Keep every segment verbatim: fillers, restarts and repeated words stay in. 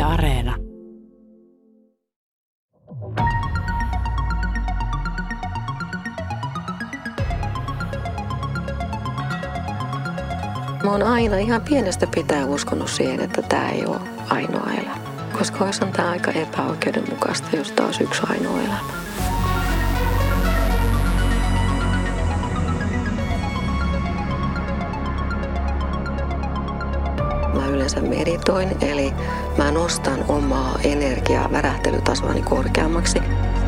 Areena. Mä oon aina ihan pienestä pitää uskonut siihen, että tää ei ole ainoa elämä. Koska olisihan tää aika epäoikeudenmukaista, jos tää olisi yksi ainoa elämä. Mä yleensä meditoin, eli mä nostan omaa energiaa värähtelytasoani korkeammaksi.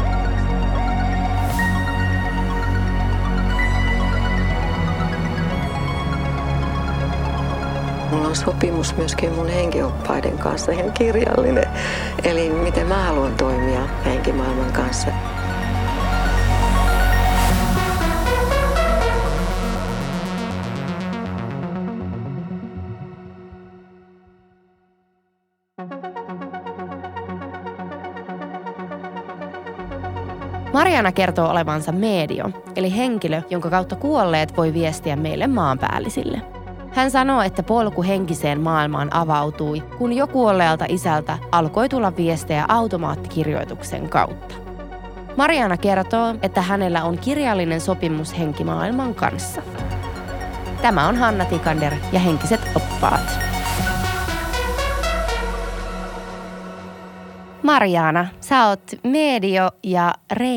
Mulla on sopimus myöskin mun henkioppaiden kanssa, ihan kirjallinen. Eli miten mä haluan toimia henkimaailman kanssa. Mariana kertoo olevansa medio, eli henkilö, jonka kautta kuolleet voi viestiä meille maanpäällisille. Hän sanoo, että polku henkiseen maailmaan avautui, kun jo kuolleelta isältä alkoi tulla viestejä automaattikirjoituksen kautta. Mariana kertoo, että hänellä on kirjallinen sopimus henkimaailman kanssa. Tämä on Hanna Tikander ja Henkiset oppaat. Mariana, sä oot medio- ja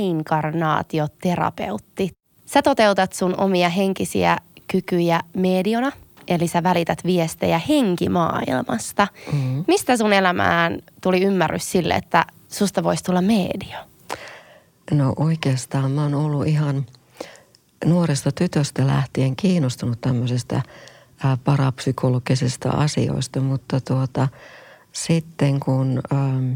reinkarnaatioterapeutti. Sä toteutat sun omia henkisiä kykyjä mediona, eli sä välität viestejä henkimaailmasta. Mm-hmm. Mistä sun elämään tuli ymmärrys sille, että susta voisi tulla medio? No oikeastaan mä oon ollut ihan nuoresta tytöstä lähtien kiinnostunut tämmöisestä ää, parapsykologisista asioista, mutta tuota, sitten kun ähm,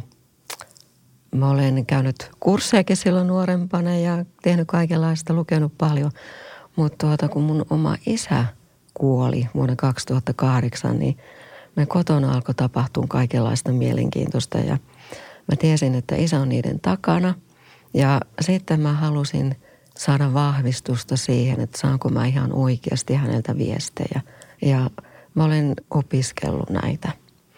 mä olen käynyt kurssejakin silloin nuorempana ja tehnyt kaikenlaista, lukenut paljon, mutta tuota, kun mun oma isä kuoli vuonna kaksituhattakahdeksan, niin me kotona alkoi tapahtua kaikenlaista mielenkiintoista ja mä tiesin, että isä on niiden takana ja sitten mä halusin saada vahvistusta siihen, että saanko mä ihan oikeasti häneltä viestejä ja mä olen opiskellut näitä.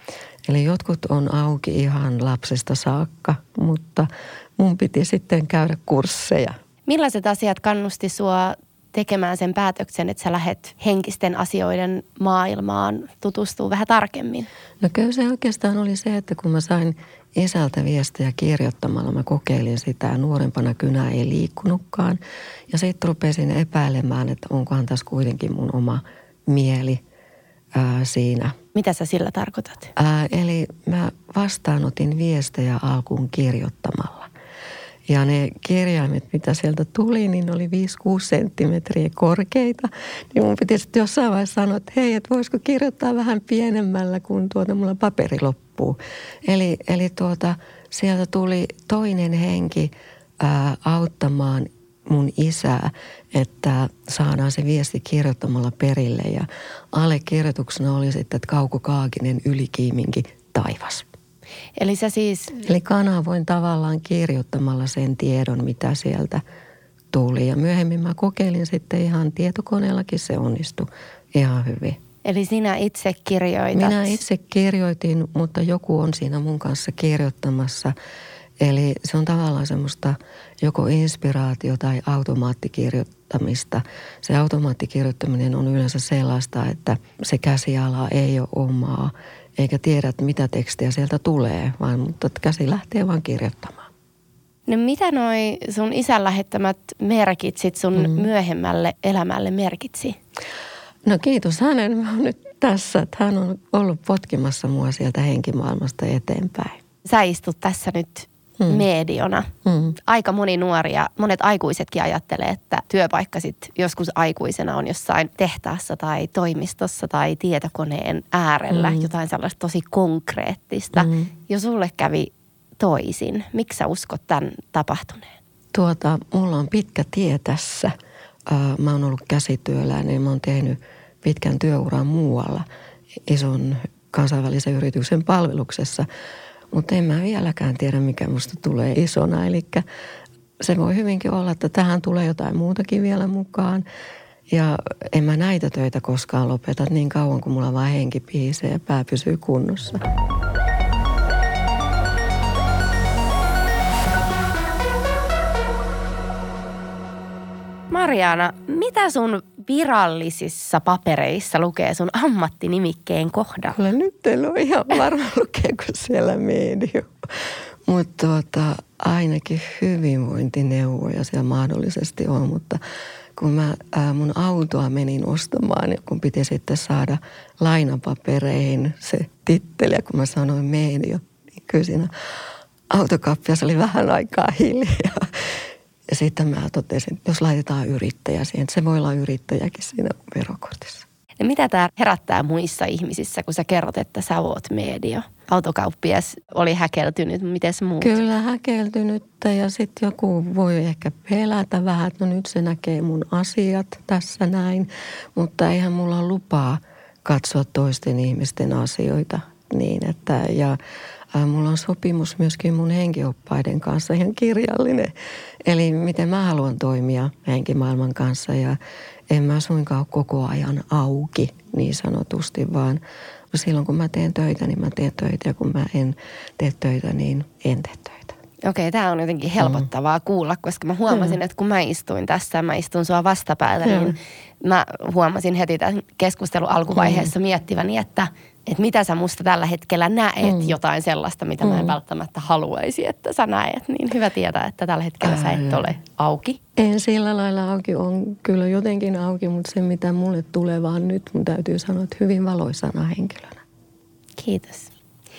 Eli jotkut on auki ihan lapsesta saakka, mutta mun piti sitten käydä kursseja. Millaiset asiat kannusti sua tekemään sen päätöksen, että sä lähdet henkisten asioiden maailmaan tutustuu vähän tarkemmin? No kyllä se oikeastaan oli se, että kun mä sain isältä viestejä kirjoittamalla, mä kokeilin sitä. Nuorempana kynä ei liikkunutkaan. Ja sitten rupesin epäilemään, että onkohan tässä kuitenkin mun oma mieli ää, siinä. Mitä sä sillä tarkoitat? Ää, eli mä vastaanotin viestejä alkuun kirjoittamalla. Ja ne kirjaimet, mitä sieltä tuli, niin oli viisi kuusi senttimetriä korkeita. Niin mun piti sitten jossain vaiheessa sanoa, että hei, että voisiko kirjoittaa vähän pienemmällä, kun tuota mulla paperi loppuu. Eli, eli tuota, sieltä tuli toinen henki ää, auttamaan mun isää, että saadaan se viesti kirjoittamalla perille. Ja allekirjoituksena oli sitten, että Kauko Kaakinen ylikiiminki taivas. Eli sä siis... Eli kanavoin tavallaan kirjoittamalla sen tiedon, mitä sieltä tuli. Ja myöhemmin mä kokeilin sitten ihan tietokoneellakin, se onnistui ihan hyvin. Eli sinä itse kirjoitat? Minä itse kirjoitin, mutta joku on siinä mun kanssa kirjoittamassa. Eli se on tavallaan semmoista joko inspiraatio- tai automaattikirjoittamista. Se automaattikirjoittaminen on yleensä sellaista, että se käsiala ei ole omaa, eikä tiedä, mitä tekstiä sieltä tulee, vaan mutta käsi lähtee vaan kirjoittamaan. No mitä noi sun isän lähettämät merkit sit sun mm. myöhemmälle elämälle merkitsi? No kiitos hänen. Mä oon nyt tässä, että hän on ollut potkimassa mua sieltä henkimaailmasta eteenpäin. Sä istut tässä nyt mm. mediona. Mm. Aika moni nuori ja monet aikuisetkin ajattelee, että työpaikka sit joskus aikuisena on jossain tehtaassa tai toimistossa tai tietokoneen äärellä. Mm. Jotain sellaista tosi konkreettista. Mm. Jo sulle kävi toisin. Miksi sä uskot tämän tapahtuneen? Tuota, mulla on pitkä tie tässä. Uh, mä oon ollut käsityöläinen, mä oon tehnyt pitkän työuran muualla ison kansainvälisen yrityksen palveluksessa. Mutta en mä vieläkään tiedä, mikä musta tulee isona. Eli se voi hyvinkin olla, että tähän tulee jotain muutakin vielä mukaan. Ja en mä näitä töitä koskaan lopeta niin kauan, kun mulla vaan henki pihisee ja pää pysyy kunnossa. Mariana, mitä sun virallisissa papereissa lukee sun ammattinimikkeen kohdalla? Kyllä nyt en ole ihan varma lukeeko siellä medio. Mutta tuota, ainakin hyvinvointineuvoja siellä mahdollisesti on, mutta kun mä ää, mun autoa menin ostamaan ja kun piti sitten saada lainapapereihin se titteli ja kun mä sanoin medio, niin kyllä siinä autokauppias oli vähän aikaa hiljaa. Ja sitten mä totesin, että jos laitetaan yrittäjä siihen, että se voi olla yrittäjäkin siinä verokortissa. Ja mitä tämä herättää muissa ihmisissä, kun sä kerrot, että sä oot medio? Autokauppias oli häkeltynyt, mites muut? Kyllä häkeltynyttä ja sitten joku voi ehkä pelätä vähän, että no nyt se näkee mun asiat tässä näin. Mutta eihän mulla ole lupaa katsoa toisten ihmisten asioita niin, että ja ää, mulla on sopimus myöskin mun henkioppaiden kanssa, ihan kirjallinen. Eli miten mä haluan toimia henkimaailman kanssa ja en mä suinkaan ole koko ajan auki niin sanotusti, vaan silloin kun mä teen töitä, niin mä teen töitä ja kun mä en tee töitä, niin en tee töitä. Okei, tämä on jotenkin helpottavaa mm. kuulla, koska mä huomasin, mm. että kun mä istuin tässä, mä istun sua vastapäällä, mm. niin mä huomasin heti tämän keskustelun alkuvaiheessa mm. miettiväni, että, että mitä sä musta tällä hetkellä näet, mm. jotain sellaista, mitä mm. mä en välttämättä haluaisi, että sä näet. Niin hyvä tietää, että tällä hetkellä Ää, sä et ole auki. En sillä lailla auki, on kyllä jotenkin auki, mutta se mitä mulle tulee vaan nyt, mun täytyy sanoa, että hyvin valoisana henkilönä. Kiitos.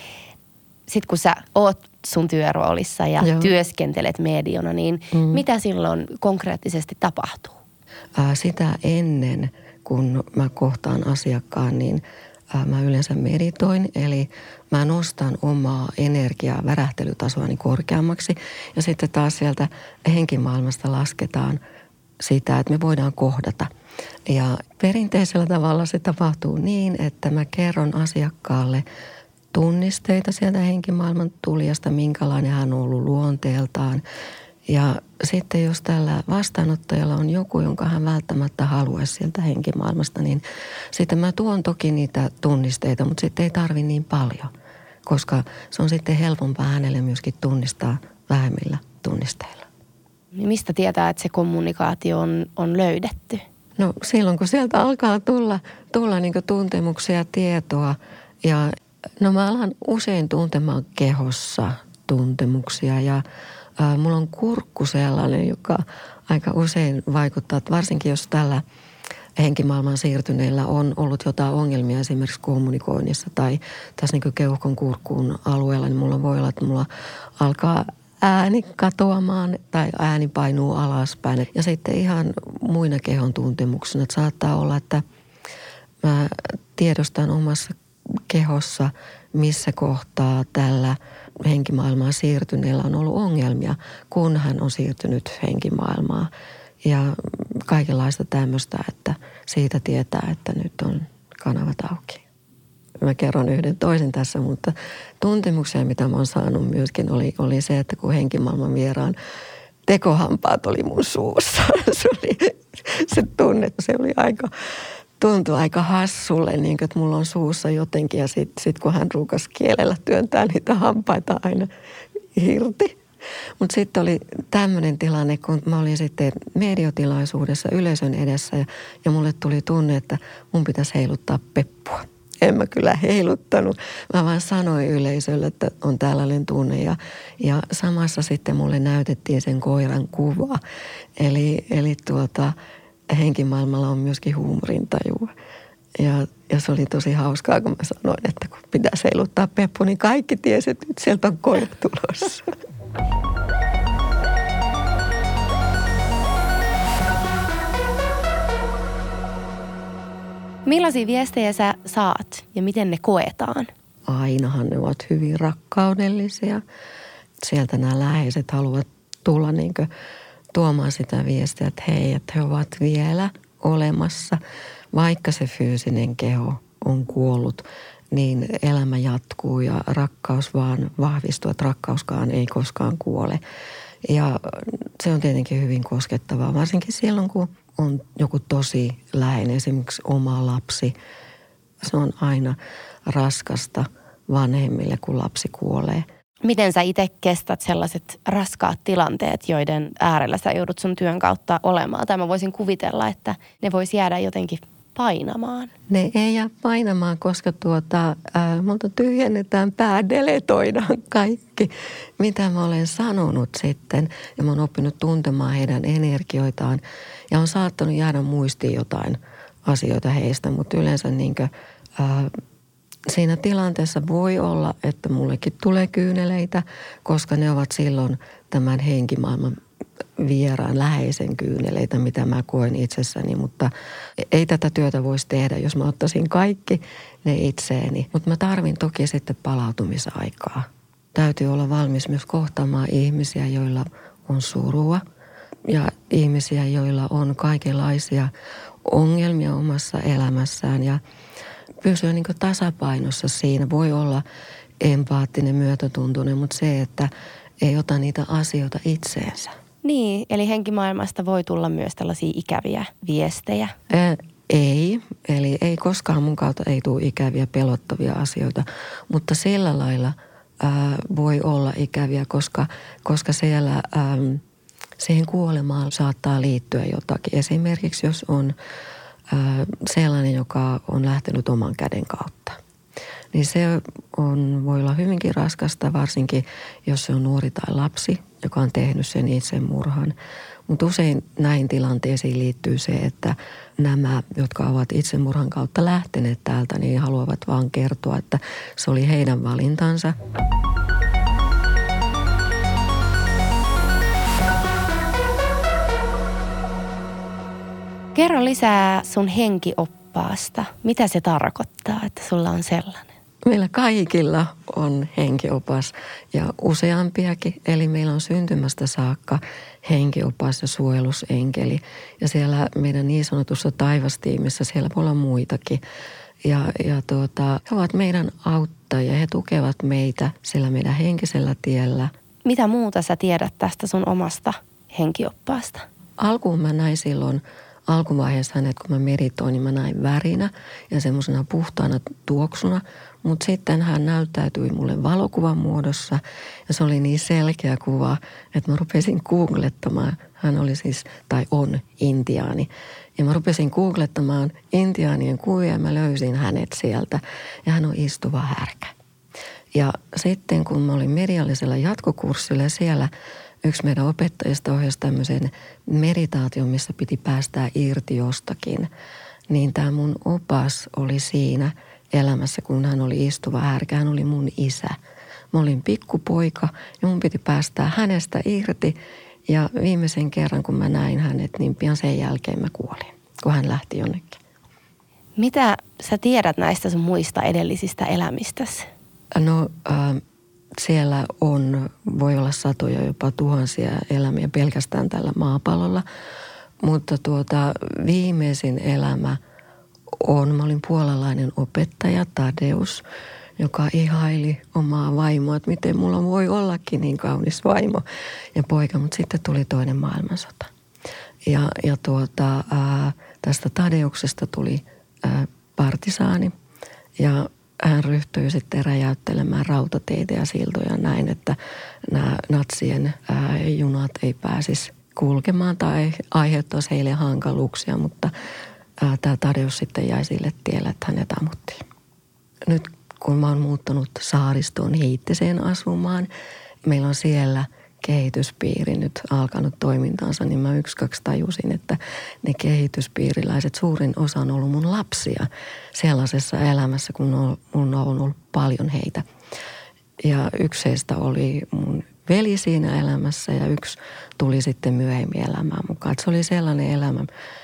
Sitten kun sä oot sun työroolissa ja Joo. työskentelet mediona, niin mm. mitä silloin konkreettisesti tapahtuu? Ää, sitä ennen, kun mä kohtaan asiakkaan, niin ää, mä yleensä meditoin. Eli mä nostan omaa energiaa, värähtelytasoani korkeammaksi. Ja sitten taas sieltä henkimaailmasta lasketaan sitä, että me voidaan kohdata. Ja perinteisellä tavalla se tapahtuu niin, että mä kerron asiakkaalle tunnisteita sieltä henkimaailman tulijasta, minkälainen hän on ollut luonteeltaan. Ja sitten jos tällä vastaanottajalla on joku, jonka hän välttämättä haluaisi sieltä henkimaailmasta, niin sitten mä tuon toki niitä tunnisteita, mutta sitten ei tarvi niin paljon, koska se on sitten helpompaa hänelle myöskin tunnistaa vähemmillä tunnisteilla. Mistä tietää, että se kommunikaatio on, on löydetty? No silloin, kun sieltä alkaa tulla, tulla niin kuin tuntemuksia, tietoa ja no mä alan usein tuntemaan kehossa tuntemuksia ja ää, mulla on kurkku sellainen, joka aika usein vaikuttaa, että varsinkin jos tällä henkimaailman siirtyneillä on ollut jotain ongelmia esimerkiksi kommunikoinnissa tai tässä niin kuin keuhkon kurkkuun alueella, niin mulla voi olla, että mulla alkaa ääni katoamaan tai ääni painuu alaspäin. Ja sitten ihan muina kehon tuntemuksina, että saattaa olla, että mä tiedostan omassa kehossa, missä kohtaa tällä henkimaailmaan siirtyneellä on ollut ongelmia, kun hän on siirtynyt henkimaailmaan. Ja kaikenlaista tämmöistä, että siitä tietää, että nyt on kanavat auki. Mä kerron yhden toisen tässä, mutta tuntemuksia, mitä mä oon saanut myöskin, oli, oli se, että kun henkimaailman vieraan tekohampaat oli mun suussa. Se oli se tunne, se oli aika, tuntui aika hassulle, niin kuin, että mulla on suussa jotenkin. Ja sitten sit, kun hän ruukas kielellä työntää niitä hampaita aina irti. Mutta sitten oli tämmöinen tilanne, kun mä olin sitten mediotilaisuudessa yleisön edessä ja, ja mulle tuli tunne, että mun pitäisi heiluttaa peppua. En mä kyllä heiluttanut. Mä vaan sanoin yleisölle, että on tällainen tunne ja, ja samassa sitten mulle näytettiin sen koiran kuva. Eli, eli tuota, henkimaailmalla on myöskin huumorintajua. Ja, ja se oli tosi hauskaa, kun mä sanoin, että kun pitäisi heiluttaa peppu, niin kaikki tiesi, että nyt sieltä on koira tulossa. Millaisia viestejä sä saat ja miten ne koetaan? Ainahan ne ovat hyvin rakkaudellisia. Sieltä nämä läheiset haluavat tulla niin kuin tuomaan sitä viestiä, että hei, että he ovat vielä olemassa. Vaikka se fyysinen keho on kuollut, niin elämä jatkuu ja rakkaus vaan vahvistuu, että rakkauskaan ei koskaan kuole. Ja se on tietenkin hyvin koskettavaa, varsinkin silloin, kun on joku tosi läheinen, esimerkiksi oma lapsi. Se on aina raskasta vanhemmille, kun lapsi kuolee. Miten sä itse kestät sellaiset raskaat tilanteet, joiden äärellä sä joudut sun työn kautta olemaan? Tai mä voisin kuvitella, että ne vois jäädä jotenkin painamaan. Ne ei jää painamaan, koska tuota, äh, multa tyhjennetään pää, deletoidaan kaikki, mitä mä olen sanonut sitten. Ja mä oon oppinut tuntemaan heidän energioitaan ja on saattanut jäädä muistiin jotain asioita heistä, mutta yleensä niinkö, äh, siinä tilanteessa voi olla, että mullekin tulee kyyneleitä, koska ne ovat silloin tämän henkimaailman vieraan läheisen kyyneleitä, mitä mä koen itsessäni, mutta ei tätä työtä voisi tehdä, jos mä ottaisin kaikki ne itseeni. Mutta mä tarvin toki sitten palautumisaikaa. Täytyy olla valmis myös kohtaamaan ihmisiä, joilla on surua ja ihmisiä, joilla on kaikenlaisia ongelmia omassa elämässään ja pysyä niin kuin tasapainossa siinä. Voi olla empaattinen, myötätuntoinen, mutta se, että ei ota niitä asioita itseensä. Niin, eli henkimaailmasta voi tulla myös tällaisia ikäviä viestejä. Ää, ei, eli ei koskaan mun kautta ei tule ikäviä, pelottavia asioita, mutta sillä lailla ää, voi olla ikäviä, koska, koska siellä ää, siihen kuolemaan saattaa liittyä jotakin. Esimerkiksi jos on ää, sellainen, joka on lähtenyt oman käden kautta. Niin se on, voi olla hyvinkin raskasta, varsinkin jos se on nuori tai lapsi, joka on tehnyt sen itsemurhan. Mutta usein näihin tilanteisiin liittyy se, että nämä, jotka ovat itsemurhan kautta lähteneet täältä, niin haluavat vaan kertoa, että se oli heidän valintansa. Kerro lisää sun henkioppaasta. Mitä se tarkoittaa, että sulla on sellainen? Meillä kaikilla on henkiopas ja useampiakin, eli meillä on syntymästä saakka henkiopas ja suojelusenkeli. Ja siellä meidän niin sanotussa taivastiimissä siellä voi olla muitakin. Ja, ja tuota, he ovat meidän auttajia, he tukevat meitä sillä meidän henkisellä tiellä. Mitä muuta sä tiedät tästä sun omasta henkioppaasta? Alkuun mä näin silloin alkuvaiheessa hänet, kun mä meditoin, niin mä näin värinä ja semmoisena puhtaana tuoksuna. Mutta sitten hän näyttäytyi mulle valokuvan muodossa ja se oli niin selkeä kuva, että mä rupesin googlettamaan. Hän oli siis, tai on, intiaani. Ja mä rupesin googlettamaan intiaanien kuvia ja mä löysin hänet sieltä. Ja hän on istuva härkä. Ja sitten kun mä olin mediallisella jatkokurssilla ja siellä yksi meidän opettajista ohjasi tämmöisen meditaation, missä piti päästää irti jostakin, niin tämä mun opas oli siinä elämässä, kun hän oli istuva härkä. Hän oli mun isä. Mä olin pikkupoika ja mun piti päästää hänestä irti. Ja viimeisen kerran, kun mä näin hänet, niin pian sen jälkeen mä kuolin, kun hän lähti jonnekin. Mitä sä tiedät näistä sun muista edellisistä elämistäsi? No äh, siellä on, voi olla satoja, jopa tuhansia elämiä pelkästään tällä maapallolla. Mutta tuota viimeisin elämä on, mä olin puolalainen opettaja Tadeus, joka ihaili omaa vaimoa, että miten mulla voi ollakin niin kaunis vaimo ja poika, mutta sitten tuli toinen maailmansota. Ja, ja tuota, ää, tästä Tadeuksesta tuli ää, partisaani ja hän ryhtyi sitten räjäyttelemään rautateitä ja siltoja näin, että nämä natsien ää, junat ei pääsisi kulkemaan tai aiheuttaisi heille hankaluuksia, mutta ää, tämä Tadeus sitten jäi sille tielle, että hänet ammuttiin. Nyt kun mä oon muuttanut saaristoon Hiittiseen asumaan, meillä on siellä kehityspiiri nyt alkanut toimintaansa, niin mä yksi kaksi tajusin, että ne kehityspiiriläiset, suurin osa on ollut mun lapsia sellaisessa elämässä, kun on, mun on ollut paljon heitä. Ja yksi heistä oli mun veli siinä elämässä ja yksi tuli sitten myöhemmin elämään mukaan. Et se oli sellainen elämä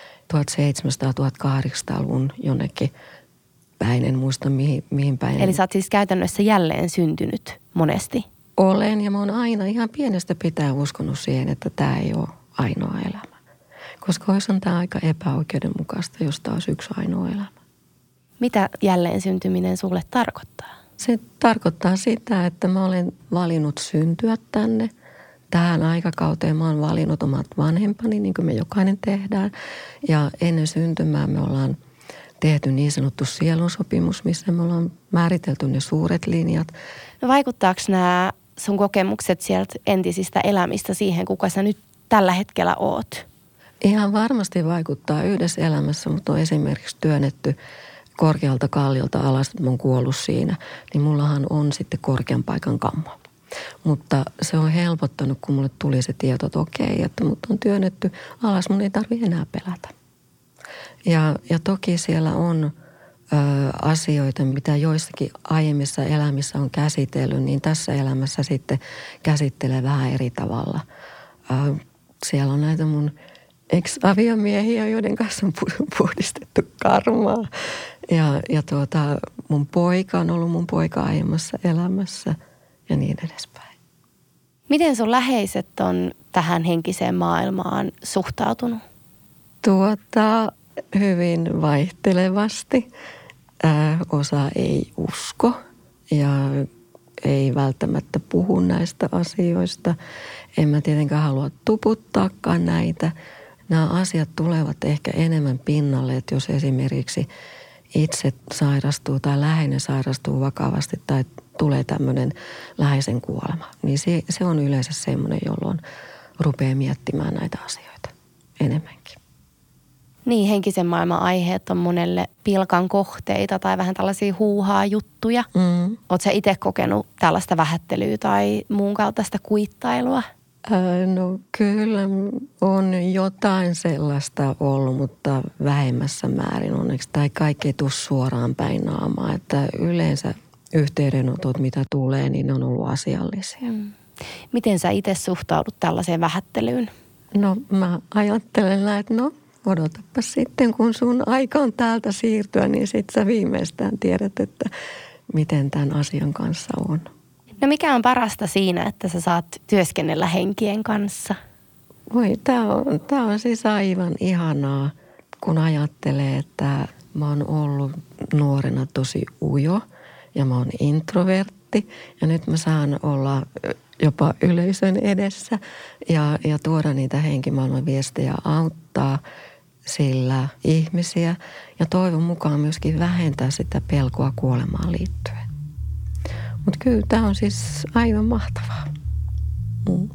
tuhatseitsemänsataa-tuhatkahdeksansataaluvun jonnekin päin, en muista mihin, mihin päin. Eli sä oot siis käytännössä jälleen syntynyt monesti? Olen ja mä oon aina ihan pienestä pitää uskonut siihen, että tämä ei ole ainoa elämä. Koska olisi on tämä aika epäoikeudenmukaista, jos tämä olisi yksi ainoa elämä. Mitä jälleen syntyminen sulle tarkoittaa? Se tarkoittaa sitä, että mä olen valinnut syntyä tänne. Tähän aikakauteen mä oon valinnut omat vanhempani, niin kuin me jokainen tehdään. Ja ennen syntymää me ollaan tehty niin sanottu sielunsopimus, missä me ollaan määritelty ne suuret linjat. No vaikuttaako nämä sun kokemukset sieltä entisistä elämistä siihen, kuka sä nyt tällä hetkellä oot? Ihan varmasti vaikuttaa yhdessä elämässä, mutta on esimerkiksi työnnetty korkealta kalliolta alas, että mä oon kuollut siinä, niin mullahan on sitten korkean paikan kammo. Mutta se on helpottanut, kun mulle tuli se tieto, että okei, että mut on työnnetty alas, mun ei tarvitse enää pelätä. Ja, ja toki siellä on ö, asioita, mitä joissakin aiemmissa elämissä on käsitellyt, niin tässä elämässä sitten käsittelee vähän eri tavalla. Ö, siellä on näitä mun ex-aviomiehiä, joiden kanssa on puhdistettu karmaa. Ja, ja tuota, mun poika on ollut mun poika aiemmassa elämässä ja niin edespäin. Miten sun läheiset on tähän henkiseen maailmaan suhtautunut? Tuota, hyvin vaihtelevasti. Äh, osa ei usko ja ei välttämättä puhu näistä asioista. En mä tietenkään halua tuputtaakaan näitä. Nämä asiat tulevat ehkä enemmän pinnalle, että jos esimerkiksi itse sairastuu tai läheinen sairastuu vakavasti tai tulee tämmöinen läheisen kuolema, niin se, se on yleensä semmoinen, jolloin rupeaa miettimään näitä asioita enemmänkin. Niin, henkisen maailman aiheet on monelle pilkan kohteita tai vähän tällaisia huuhaa juttuja. Mm. Oletko sä itse kokenut tällaista vähättelyä tai muun kaltaista kuittailua? No kyllä on jotain sellaista ollut, mutta vähemmässä määrin onneksi. Tai kaikki ei tule suoraan päin naamaa. Että yleensä yhteydenotot, mitä tulee, niin ne on ollut asiallisia. Mm. Miten sä itse suhtaudut tällaiseen vähättelyyn? No mä ajattelen, että no odotapa sitten, kun sun aika on täältä siirtyä, niin sit sä viimeistään tiedät, että miten tämän asian kanssa on. No mikä on parasta siinä, että sä saat työskennellä henkien kanssa? Voi, tää on, tää on siis aivan ihanaa, kun ajattelee, että mä oon ollut nuorena tosi ujo ja mä oon introvertti. Ja nyt mä saan olla jopa yleisön edessä ja, ja tuoda niitä henkimaailman viestejä, auttaa sillä ihmisiä. Ja toivon mukaan myöskin vähentää sitä pelkoa kuolemaan liittyen. Mutta kyllä tämä on siis aivan mahtavaa. Mm.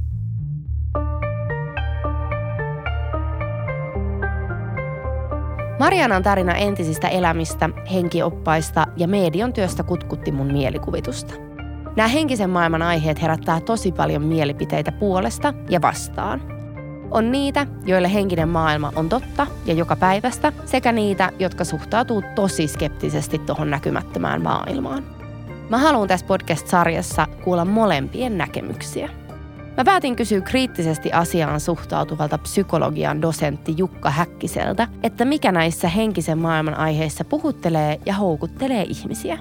Marianan tarina entisistä elämistä, henkioppaista ja median työstä kutkutti mun mielikuvitusta. Nämä henkisen maailman aiheet herättää tosi paljon mielipiteitä puolesta ja vastaan. On niitä, joille henkinen maailma on totta ja joka päivästä, sekä niitä, jotka suhtautuu tosi skeptisesti tuohon näkymättömään maailmaan. Mä haluan tässä podcast-sarjassa kuulla molempien näkemyksiä. Mä päätin kysyä kriittisesti asiaan suhtautuvalta psykologian dosentti Jukka Häkkiseltä, että mikä näissä henkisen maailman aiheissa puhuttelee ja houkuttelee ihmisiä.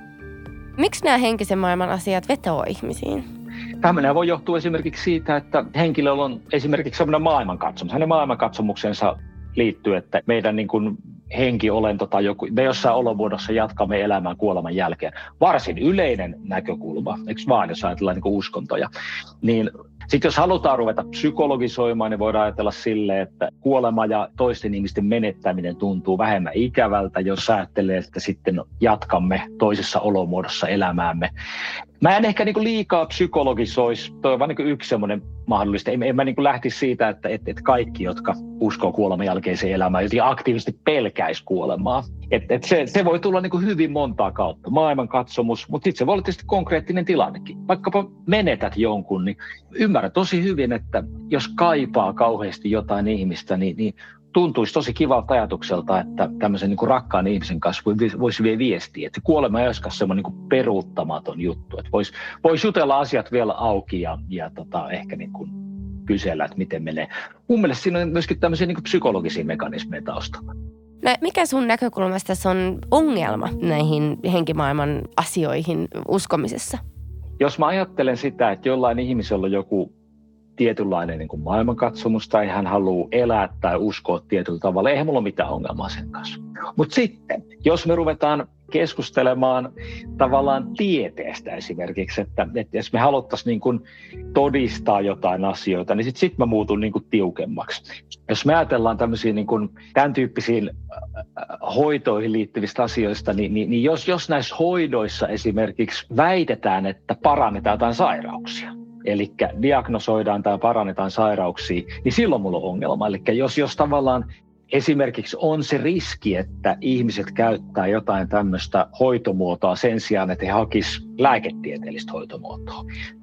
Miksi nämä henkisen maailman asiat vetoo ihmisiin? Tämmöinen voi johtua esimerkiksi siitä, että henkilöllä on esimerkiksi sellainen maailmankatsomus. Hänen maailmankatsomuksensa liittyy, että meidän niin kuin henkiolento tai joku, me jossain olomuodossa jatkamme elämää kuoleman jälkeen. Varsin yleinen näkökulma, eikö vaan, jos ajatellaan niin kuin uskontoja. Niin sitten jos halutaan ruveta psykologisoimaan, niin voidaan ajatella silleen, että kuolema ja toisten ihmisten menettäminen tuntuu vähemmän ikävältä, jos ajattelee, että sitten jatkamme toisessa olomuodossa elämäämme. Mä en ehkä niin kuin liikaa psykologisoisi, toi on vain niin kuin yksi semmoinen mahdollista. En, en mä niin kuin lähtisi siitä, että, että, että kaikki, jotka uskoo kuoleman jälkeiseen elämään, jotenkin aktiivisesti pelkäisi kuolemaa. Että, että se, se voi tulla niin kuin hyvin montaa kautta, maailmankatsomus, mutta sitten se voi olla tietysti konkreettinen tilannekin. Vaikkapa menetät jonkun, niin ymmärrän tosi hyvin, että jos kaipaa kauheasti jotain ihmistä, niin, niin tuntuisi tosi kivalta ajatukselta, että tämmöisen niin kuin rakkaan ihmisen kanssa voisi vielä viestiä, että kuolema ei olisikaan semmoinen niin kuin peruuttamaton juttu, että voisi vois jutella asiat vielä auki ja, ja tota, ehkä niin kuin kysellä, että miten menee. Mun mielestä siinä on myöskin tämmöisiä niin kuin psykologisia mekanismeja taustalla. No, mikä sun näkökulmasta on ongelma näihin henkimaailman asioihin uskomisessa? Jos mä ajattelen sitä, että jollain ihmisellä on joku tietynlainen niin kuin maailmankatsomus tai hän haluaa elää tai uskoa tietyllä tavalla, eihän mulla ole mitään ongelmaa sen kanssa. Mutta sitten, jos me ruvetaan keskustelemaan tavallaan tieteestä esimerkiksi, että, että jos me haluttaisiin niin kuin todistaa jotain asioita, niin sitten sit mä muutun niin kuin tiukemmaksi. Jos me ajatellaan tämmöisiä niin kuin tämän tyyppisiin hoitoihin liittyvistä asioista, niin, niin, niin jos, jos näissä hoidoissa esimerkiksi väitetään, että parannetaan jotain sairauksia, eli diagnosoidaan tai parannetaan sairauksia, niin silloin mulla on ongelma. Eli jos, jos tavallaan esimerkiksi on se riski, että ihmiset käyttää jotain tämmöistä hoitomuotoa sen sijaan, että he hakisivat lääketieteellistä hoitomuotoa.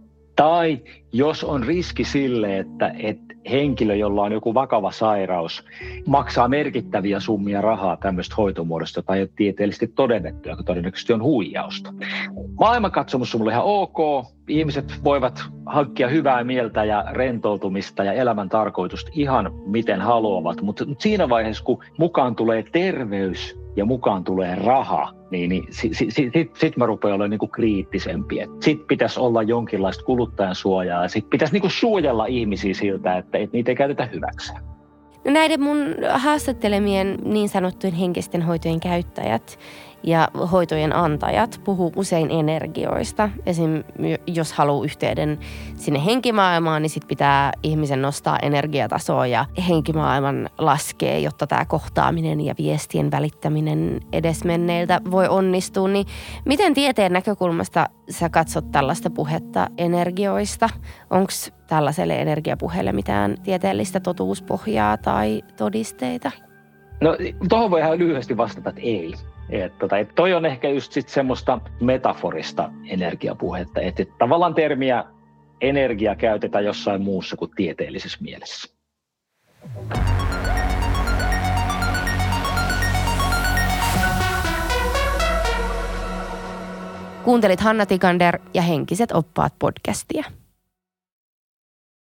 Tai jos on riski sille, että, että henkilö, jolla on joku vakava sairaus, maksaa merkittäviä summia rahaa tämmöistä hoitomuodosta, jota ei ole tieteellisesti todennettu, joka todennäköisesti on huijausta. Maailmankatsomus on mulle ihan ok. Ihmiset voivat hankkia hyvää mieltä ja rentoutumista ja elämän tarkoitusta ihan miten haluavat, mutta siinä vaiheessa, kun mukaan tulee terveys ja mukaan tulee raha, niin, niin sitten sit, sit, sit, sit mä rupean olemaan niinku kriittisempi. Sitten pitäisi olla jonkinlaista kuluttajan suojaa ja sitten pitäisi niinku suojella ihmisiä siltä, että et niitä ei käytetä hyväksi. No näiden mun haastattelemien niin sanottujen henkisten hoitojen käyttäjät ja hoitojen antajat puhuu usein energioista. Esim. Jos haluaa yhteyden sinne henkimaailmaan, niin sit pitää ihmisen nostaa energiatasoa ja henkimaailman laskee, jotta tämä kohtaaminen ja viestien välittäminen edesmenneiltä voi onnistua. Niin miten tieteen näkökulmasta sä katsot tällaista puhetta energioista? Onko tällaiselle energiapuheelle mitään tieteellistä totuuspohjaa tai todisteita? No tuohon voi ihan lyhyesti vastata, että ei. Että tota, et toi on ehkä just sit semmoista metaforista energiapuhetta, että et tavallaan termiä energia käytetään jossain muussa kuin tieteellisessä mielessä. Kuuntelit Hanna Tikander ja Henkiset oppaat podcastia.